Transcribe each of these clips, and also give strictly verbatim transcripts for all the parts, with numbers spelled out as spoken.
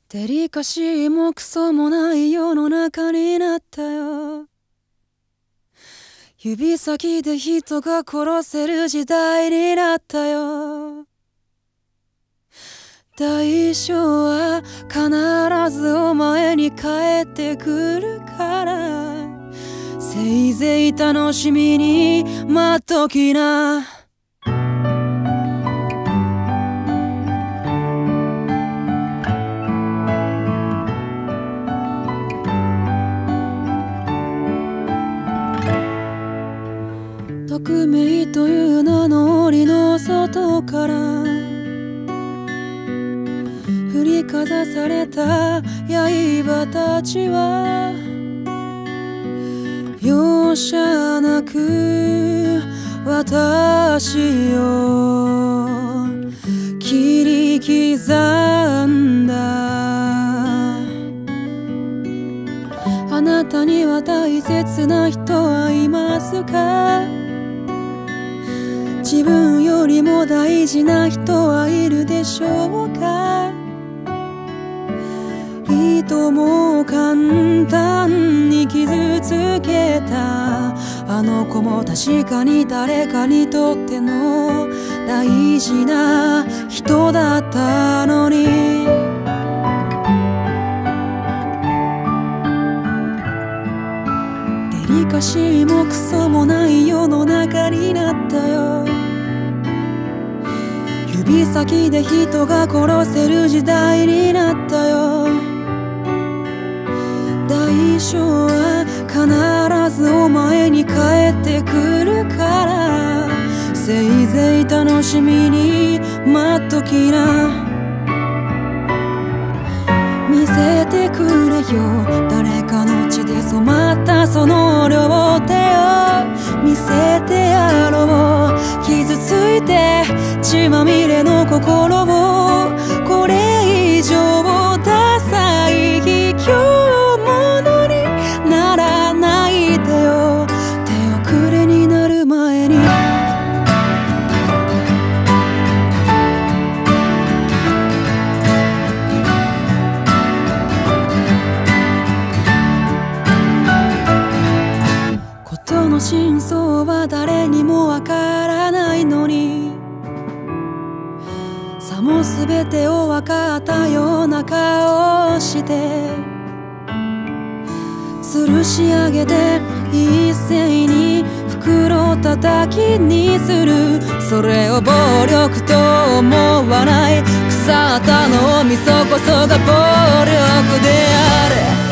デリカシーもクソもない世の中になったよ。指先で人が殺せる時代になったよ。代償は必ずお前に返ってくるから、せいぜい楽しみに待っときな。匿名という名の檻の外から振りかざされた刃たちは容赦なく私を切り刻んだ。あなたには大切な人はいますか？自分よりも大事な人はいるでしょうか？人も簡単に傷つけたあの子も確かに誰かにとっての大事な人だったのに、デリカシーもクソもない世の中になったよ。指先で人が殺せる時代になったよ。代償は必ずお前に返ってくるから、せいぜい楽しみに待っときな。見せてくれよ誰かの血で染まったその両手を、見せてやろう傷ついて血まみれの心を。これ以上ダサい卑怯者にならないでよ、手遅れになる前に。事の真相は誰にもわからないのに、さも全てを分かったような顔をして吊るし上げて一斉に袋叩きにする。それを暴力と思わない腐った脳みそこそが暴力であれ。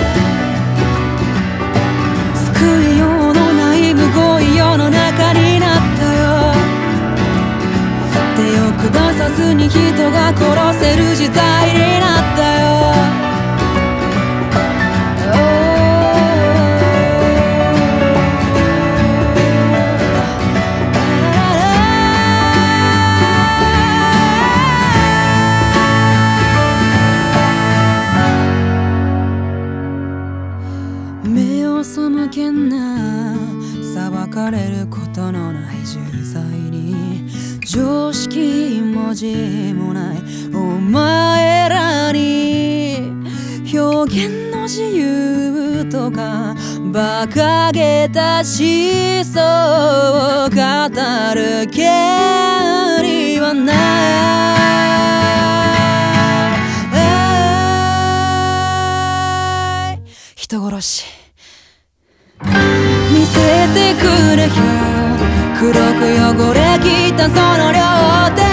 救いようのないむごい世の中になったよ。手を下さずに人が殺せる時代になったよ。目を背けんな、裁かれることのない重罪に、常識も字もないお前らに表現の自由とか馬鹿げた思想を語る権利はない。人殺し見せてくれよ黒く汚れきったその両手